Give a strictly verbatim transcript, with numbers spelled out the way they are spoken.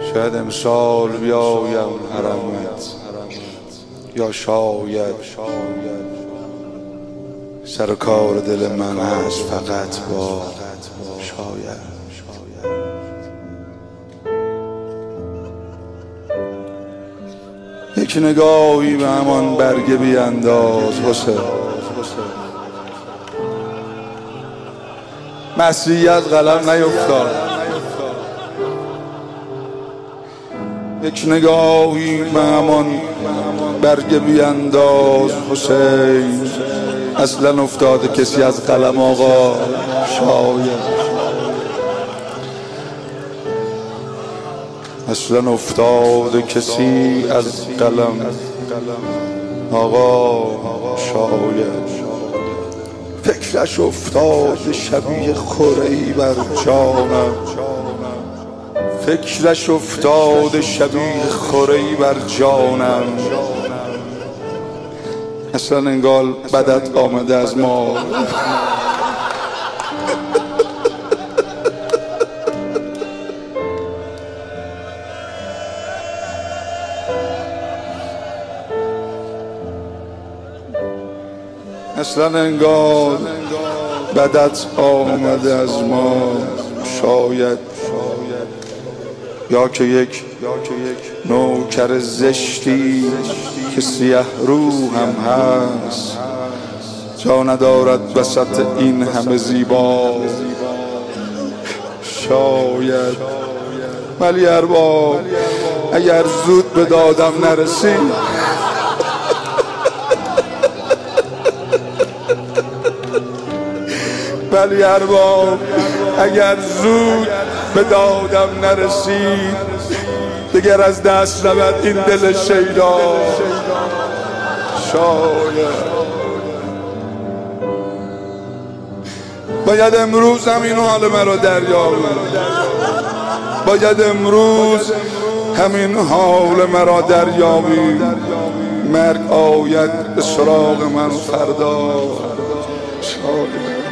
شاید امسال بیایم حرمت، یا شاید سر کار دل من هست فقط با شاید. یک نگاهی به همان برگ بیانداز حسین، مسیحی از قلم نیفتاد. یک نگاهی به همان برگ بیانداز حسین، اصلا افتاده کسی از قلم آقا شاید. اصلا افتاده کسی از قلم آقا شاید. فکرش افتاده شبیه خوره‌ای بر جانم، فکرش افتاده شبیه خوره‌ای بر جانم. اصلا انگار بدت آمده از ما. اصلا انگار بدت آمده از ما شاید. یا که یک نوکر زشتی که سیه رو هم هست، جا ندارد وسط این همه زیبا شاید. ولی ارباب اگر زود به دادم نرسید، ولی ارباب اگر زود به دادم نرسید، دیگر از دست نبرد این دل شیدا شاید. باید امروز همین حال مرا دریابی، باید امروز همین حال مرا دریابی. مرگ آید به سراغ من فردا شاید.